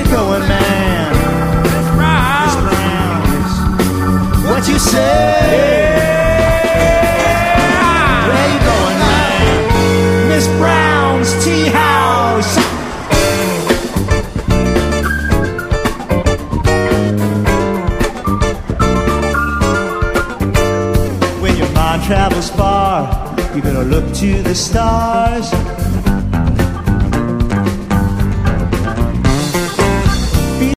going, man? Miss Brown's. What you say? Where you going, man? Miss Brown's Tea House. When your mind travels far, you're gonna look to the stars.